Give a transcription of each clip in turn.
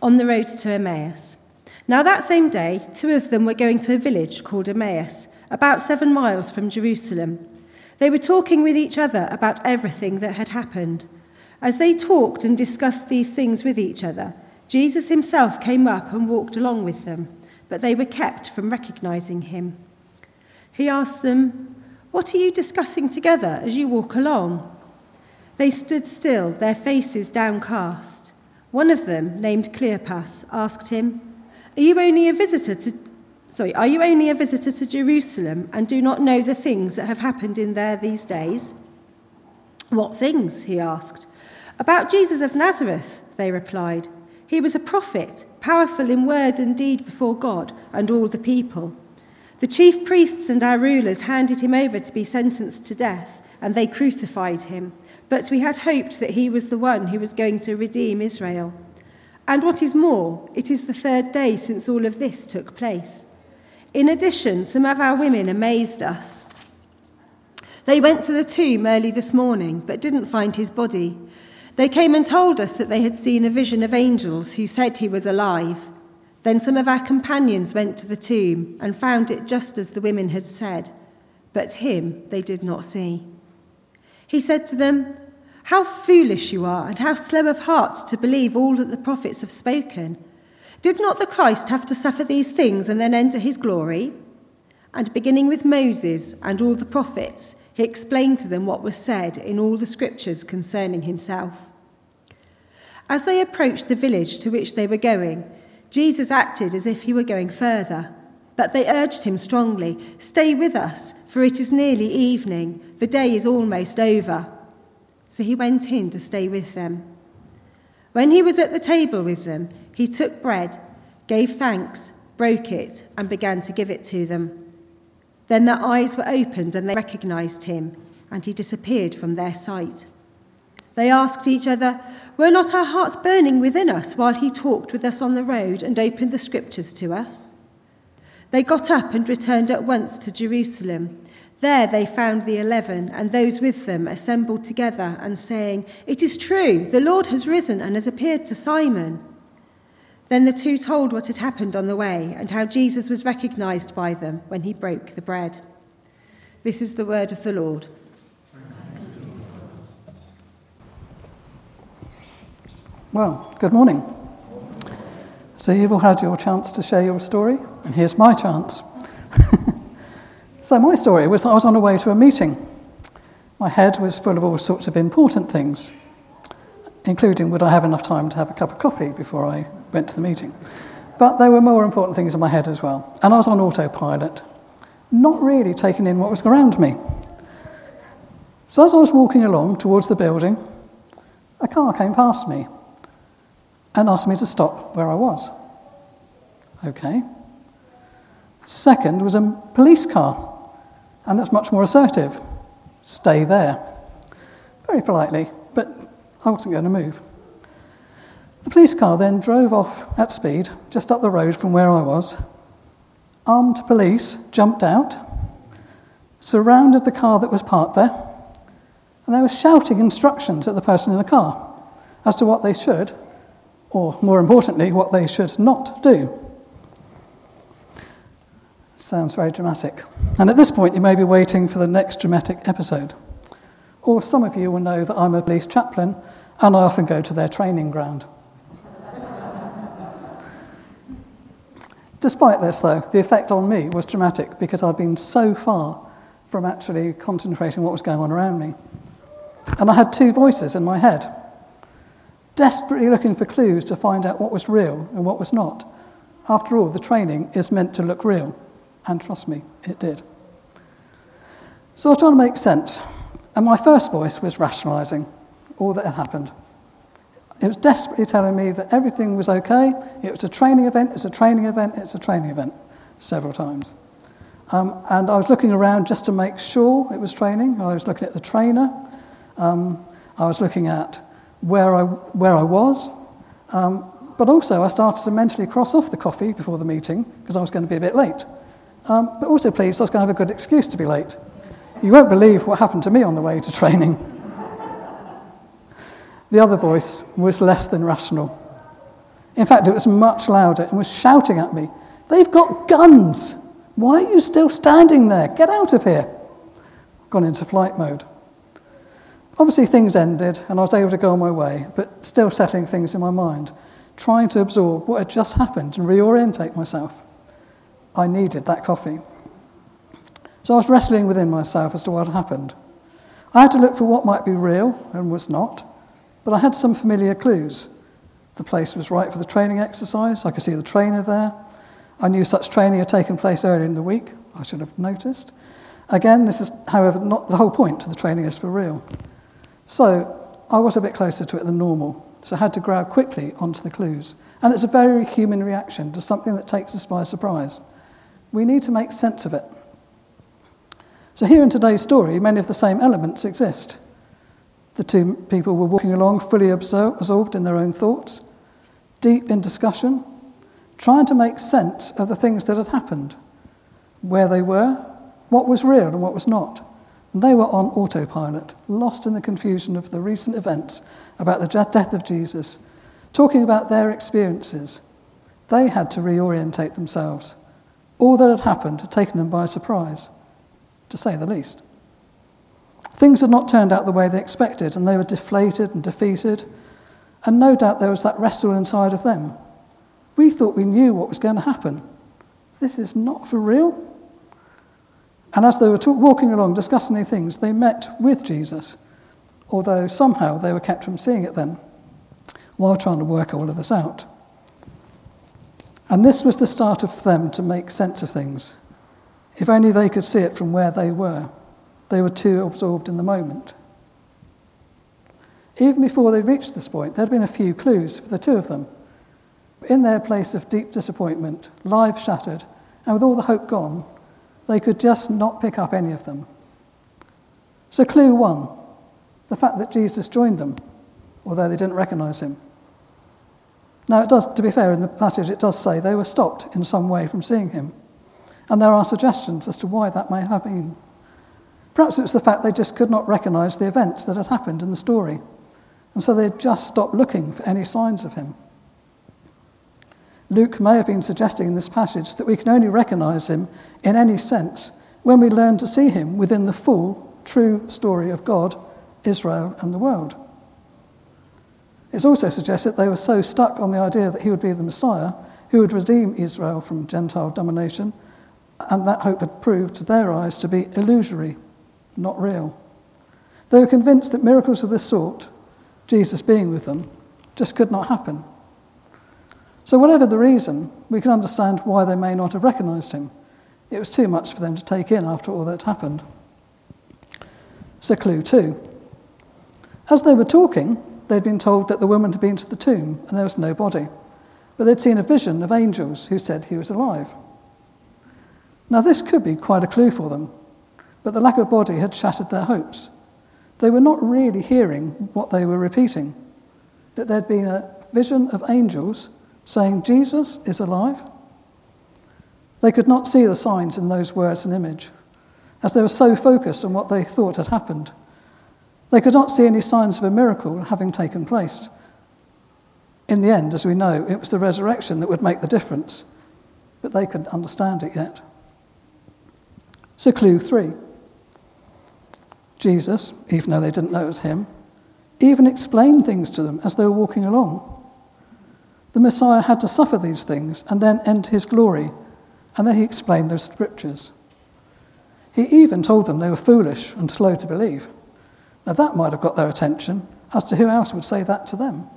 on the road to Emmaus. Now that same day, 2 of them were going to a village called Emmaus, about 7 miles from Jerusalem. They were talking with each other about everything that had happened. As they talked and discussed these things with each other, Jesus himself came up and walked along with them, but they were kept from recognizing him. He asked them, "What are you discussing together as you walk along?" They stood still, their faces downcast. One of them, named Cleopas, asked him, Are you only a visitor to Jerusalem and do not know the things that have happened in there these days?" "What things?" he asked. "About Jesus of Nazareth," they replied. "He was a prophet, powerful in word and deed before God and all the people. The chief priests and our rulers handed him over to be sentenced to death, and they crucified him. But we had hoped that he was the one who was going to redeem Israel. And what is more, it is the 3rd day since all of this took place. In addition, some of our women amazed us. They went to the tomb early this morning, but didn't find his body. They came and told us that they had seen a vision of angels who said he was alive. Then some of our companions went to the tomb and found it just as the women had said, but him they did not see." He said to them, "How foolish you are, and how slow of heart to believe all that the prophets have spoken. Did not the Christ have to suffer these things and then enter his glory?" And beginning with Moses and all the prophets, he explained to them what was said in all the scriptures concerning himself. As they approached the village to which they were going, Jesus acted as if he were going further. But they urged him strongly, "Stay with us, for it is nearly evening. The day is almost over." So he went in to stay with them. When he was at the table with them, he took bread, gave thanks, broke it, and began to give it to them. Then their eyes were opened and they recognized him, and he disappeared from their sight. They asked each other, "Were not our hearts burning within us while he talked with us on the road and opened the scriptures to us?" They got up and returned at once to Jerusalem. There they found the 11 and those with them assembled together and saying, "It is true, the Lord has risen and has appeared to Simon." Then the 2 told what had happened on the way and how Jesus was recognized by them when he broke the bread. This is the word of the Lord. Well, good morning. So you've all had your chance to share your story, and here's my chance. So my story was that I was on the way to a meeting. My head was full of all sorts of important things, including would I have enough time to have a cup of coffee before I went to the meeting. But there were more important things in my head as well. And I was on autopilot, not really taking in what was around me. So as I was walking along towards the building, a car came past me and asked me to stop where I was. Okay. Second was a police car, and that's much more assertive. Stay there. Very politely, but I wasn't going to move. The police car then drove off at speed, just up the road from where I was. Armed police jumped out, surrounded the car that was parked there, and they were shouting instructions at the person in the car as to what they should, or more importantly, what they should not do. Sounds very dramatic. And at this point, you may be waiting for the next dramatic episode. Or some of you will know that I'm a police chaplain, and I often go to their training ground. Despite this, though, the effect on me was dramatic because I'd been so far from actually concentrating on what was going on around me. And I had 2 voices in my head, desperately looking for clues to find out what was real and what was not. After all, the training is meant to look real. And trust me, it did. So I was trying to make sense. And my first voice was rationalising all that had happened. It was desperately telling me that everything was okay. It was a training event, it's a training event, it's a training event, several times. And I was looking around just to make sure it was training. I was looking at the trainer. I was looking at where I was. But also I started to mentally cross off the coffee before the meeting because I was going to be a bit late. But also pleased I was going to have a good excuse to be late. You won't believe what happened to me on the way to training. The other voice was less than rational. In fact, it was much louder and was shouting at me, "They've got guns! Why are you still standing there? Get out of here!" Gone into flight mode. Obviously, things ended and I was able to go on my way, but still settling things in my mind, trying to absorb what had just happened and reorientate myself. I needed that coffee. So I was wrestling within myself as to what had happened. I had to look for what might be real and was not, but I had some familiar clues. The place was right for the training exercise. I could see the trainer there. I knew such training had taken place earlier in the week. I should have noticed. Again, this is, however, not the whole point. The training is for real. So I was a bit closer to it than normal, so I had to grab quickly onto the clues. And it's a very human reaction to something that takes us by surprise. We need to make sense of it. So here in today's story, many of the same elements exist. The two people were walking along, fully absorbed in their own thoughts, deep in discussion, trying to make sense of the things that had happened, where they were, what was real and what was not. And they were on autopilot, lost in the confusion of the recent events about the death of Jesus, talking about their experiences. They had to reorientate themselves. All that had happened had taken them by surprise, to say the least. Things had not turned out the way they expected, and they were deflated and defeated, and no doubt there was that wrestle inside of them. We thought we knew what was going to happen. This is not for real. And as they were walking along, discussing these things, they met with Jesus, although somehow they were kept from seeing it then, while trying to work all of this out. And this was the start of them to make sense of things. If only they could see it from where they were. They were too absorbed in the moment. Even before they reached this point, there had been a few clues for the two of them. In their place of deep disappointment, lives shattered, and with all the hope gone, they could just not pick up any of them. So clue one, the fact that Jesus joined them, although they didn't recognise him. Now it does, to be fair, in the passage it does say they were stopped in some way from seeing him. And there are suggestions as to why that may have been. Perhaps it was the fact they just could not recognise the events that had happened in the story. And so they had just stopped looking for any signs of him. Luke may have been suggesting in this passage that we can only recognise him in any sense when we learn to see him within the full, true story of God, Israel, and the world. It's also suggested they were so stuck on the idea that he would be the Messiah who would redeem Israel from Gentile domination, and that hope had proved to their eyes to be illusory, not real. They were convinced that miracles of this sort, Jesus being with them, just could not happen. So whatever the reason, we can understand why they may not have recognised him. It was too much for them to take in after all that happened. So clue two. As they were talking, they'd been told that the woman had been to the tomb and there was no body, but they'd seen a vision of angels who said he was alive. Now this could be quite a clue for them, but the lack of body had shattered their hopes. They were not really hearing what they were repeating, that there'd been a vision of angels saying Jesus is alive. They could not see the signs in those words and image, as they were so focused on what they thought had happened. They could not see any signs of a miracle having taken place. In the end, as we know, it was the resurrection that would make the difference, but they couldn't understand it yet. So clue three. Jesus, even though they didn't know it was him, even explained things to them as they were walking along. The Messiah had to suffer these things and then enter his glory, and then he explained the scriptures. He even told them they were foolish and slow to believe. Now that might have got their attention, as to who else would say that to them.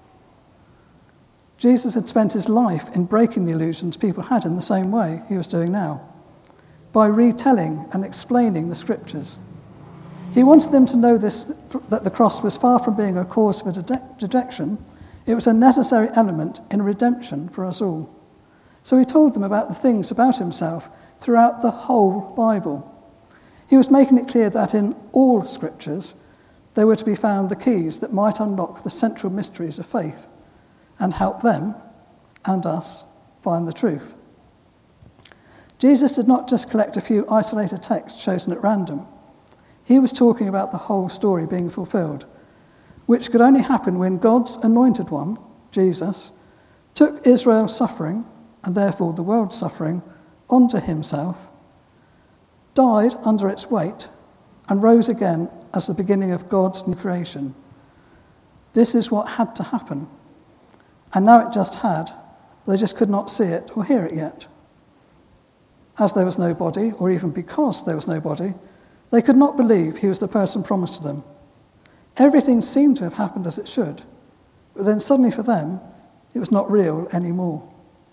Jesus had spent his life in breaking the illusions people had in the same way he was doing now, by retelling and explaining the scriptures. He wanted them to know this, that the cross was far from being a cause for dejection. It was a necessary element in redemption for us all. So he told them about the things about himself throughout the whole Bible. He was making it clear that in all scriptures there were to be found the keys that might unlock the central mysteries of faith and help them and us find the truth. Jesus did not just collect a few isolated texts chosen at random. He was talking about the whole story being fulfilled, which could only happen when God's anointed one, Jesus, took Israel's suffering, and therefore the world's suffering, onto himself, died under its weight, and rose again as the beginning of God's new creation. This is what had to happen. And now it just had, they just could not see it or hear it yet. As there was no body, or even because there was no body, they could not believe he was the person promised to them. Everything seemed to have happened as it should, but then suddenly for them, it was not real anymore.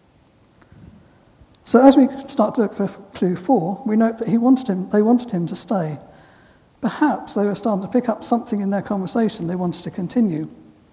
So as we start to look for clue 4, we note that they wanted him to stay. Perhaps they were starting to pick up something in their conversation they wanted to continue.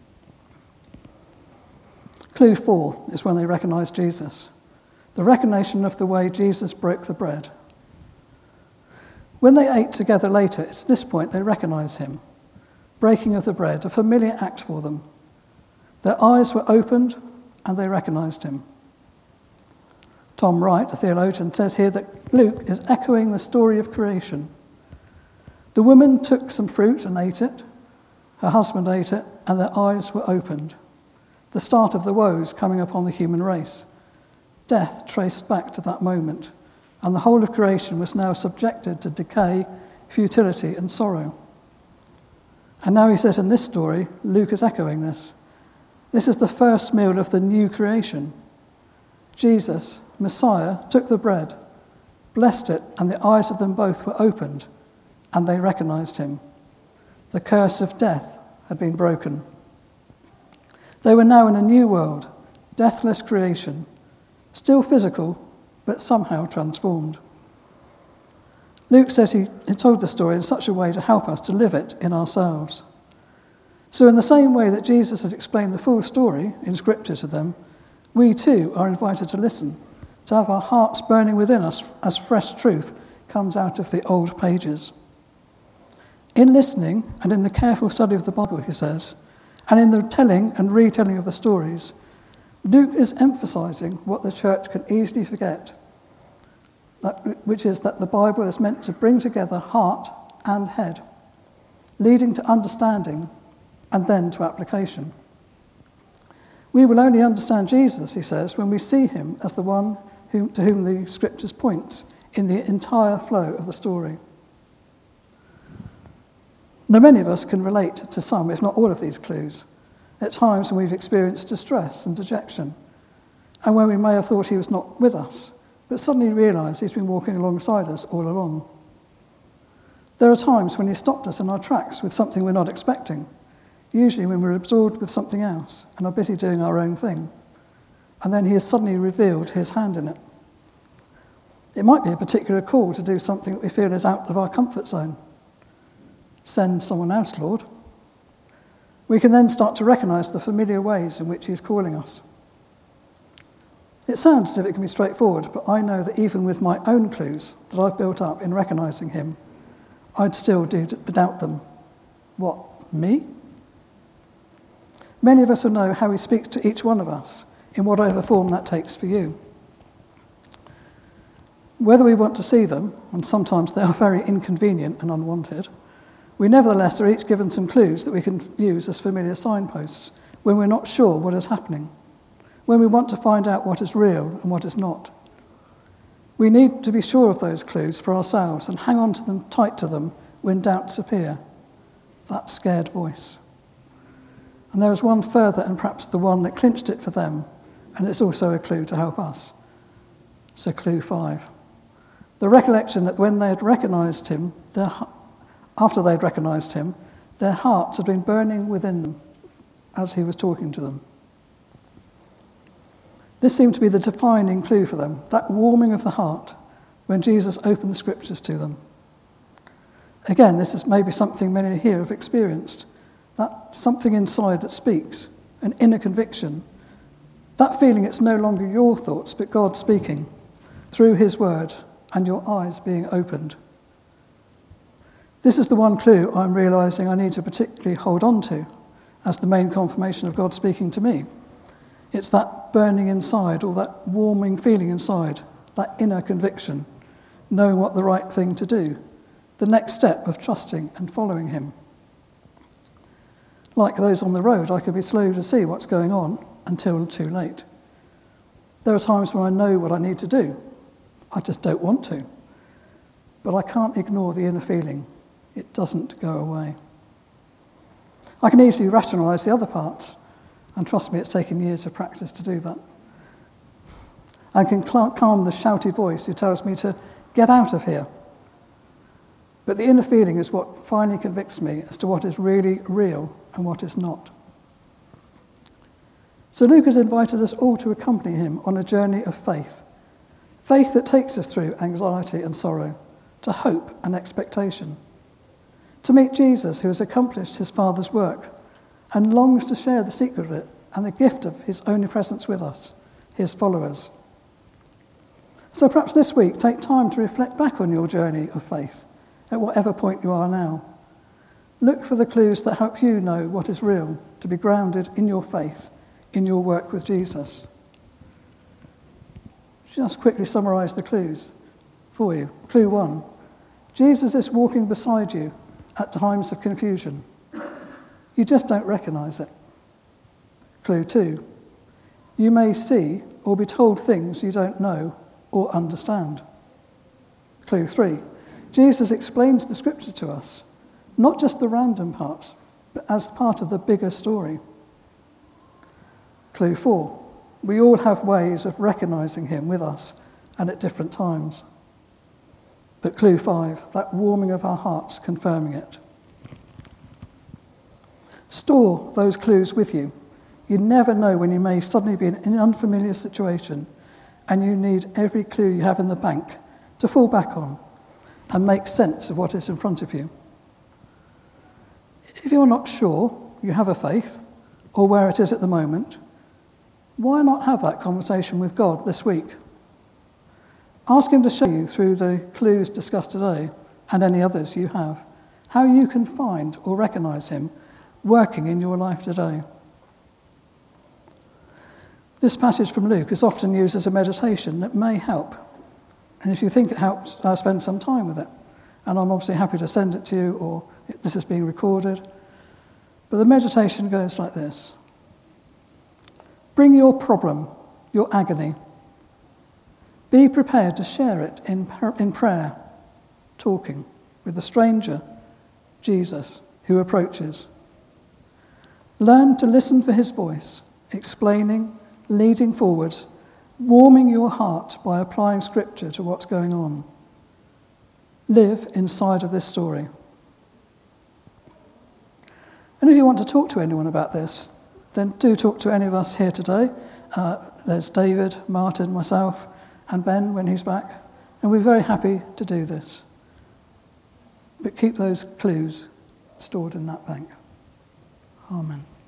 Clue 4 is when they recognise Jesus. The recognition of the way Jesus broke the bread. When they ate together later, it's this point they recognise him. Breaking of the bread, a familiar act for them. Their eyes were opened and they recognised him. Tom Wright, a theologian, says here that Luke is echoing the story of creation. The woman took some fruit and ate it. Her husband ate it, and their eyes were opened. The start of the woes coming upon the human race. Death traced back to that moment, and the whole of creation was now subjected to decay, futility, and sorrow. And now he says in this story, Luke is echoing this. This is the first meal of the new creation. Jesus, Messiah, took the bread, blessed it, and the eyes of them both were opened, and they recognized him. The curse of death had been broken. They were now in a new world, deathless creation, still physical, but somehow transformed. Luke says he told the story in such a way to help us to live it in ourselves. So in the same way that Jesus had explained the full story in Scripture to them, we too are invited to listen, to have our hearts burning within us as fresh truth comes out of the old pages. In listening and in the careful study of the Bible, he says, and in the telling and retelling of the stories, Luke is emphasising what the church can easily forget, which is that the Bible is meant to bring together heart and head, leading to understanding and then to application. We will only understand Jesus, he says, when we see him as the one to whom the Scriptures point in the entire flow of the story. Now, many of us can relate to some, if not all of these clues, at times when we've experienced distress and dejection, and when we may have thought he was not with us, but suddenly realised he's been walking alongside us all along. There are times when he stopped us in our tracks with something we're not expecting, usually when we're absorbed with something else and are busy doing our own thing, and then he has suddenly revealed his hand in it. It might be a particular call to do something that we feel is out of our comfort zone. Send someone else, Lord. We can then start to recognise the familiar ways in which he is calling us. It sounds as if it can be straightforward, but I know that even with my own clues that I've built up in recognising him, I'd still doubt them. What, me? Many of us will know how he speaks to each one of us, in whatever form that takes for you. Whether we want to see them, and sometimes they are very inconvenient and unwanted, we nevertheless are each given some clues that we can use as familiar signposts when we're not sure what is happening, when we want to find out what is real and what is not. We need to be sure of those clues for ourselves and hang on to them, tight to them, when doubts appear. That scared voice. And there is one further, and perhaps the one that clinched it for them, and it's also a clue to help us. So clue 5. The recollection that when they had recognised him, after they had recognised him, their hearts had been burning within them as he was talking to them. This seemed to be the defining clue for them, that warming of the heart when Jesus opened the Scriptures to them. Again, this is maybe something many here have experienced, that something inside that speaks, an inner conviction, that feeling it's no longer your thoughts but God speaking through his word and your eyes being opened. This is the one clue I'm realising I need to particularly hold on to as the main confirmation of God speaking to me. It's that burning inside, or that warming feeling inside, that inner conviction, knowing what the right thing to do, the next step of trusting and following him. Like those on the road, I could be slow to see what's going on until too late. There are times when I know what I need to do. I just don't want to. But I can't ignore the inner feeling. It doesn't go away. I can easily rationalise the other parts, and trust me, it's taken years of practice to do that. I can calm the shouty voice who tells me to get out of here. But the inner feeling is what finally convicts me as to what is really real and what is not. So Luke has invited us all to accompany him on a journey of faith. Faith that takes us through anxiety and sorrow, to hope and expectation. To meet Jesus, who has accomplished his Father's work and longs to share the secret of it and the gift of his omnipresence with us, his followers. So perhaps this week, take time to reflect back on your journey of faith, at whatever point you are now. Look for the clues that help you know what is real, to be grounded in your faith, in your work with Jesus. Just quickly summarise the clues for you. Clue 1, Jesus is walking beside you at times of confusion. You just don't recognise it. Clue 2, you may see or be told things you don't know or understand. Clue 3, Jesus explains the scriptures to us, not just the random parts, but as part of the bigger story. Clue 4, we all have ways of recognising him with us and at different times. But clue 5, that warming of our hearts confirming it. Store those clues with you. You never know when you may suddenly be in an unfamiliar situation and you need every clue you have in the bank to fall back on and make sense of what is in front of you. If you're not sure you have a faith or where it is at the moment, why not have that conversation with God this week? Ask him to show you through the clues discussed today and any others you have, how you can find or recognise him working in your life today. This passage from Luke is often used as a meditation that may help. And if you think it helps, spend some time with it. And I'm obviously happy to send it to you, or this is being recorded. But the meditation goes like this. Bring your problem, your agony. Be prepared to share it in prayer, talking with the stranger, Jesus, who approaches. Learn to listen for his voice, explaining, leading forwards, warming your heart by applying scripture to what's going on. Live inside of this story. And if you want to talk to anyone about this, then do talk to any of us here today. There's David, Martin, myself, and Ben when he's back. And we're very happy to do this. But keep those clues stored in that bank. Amen.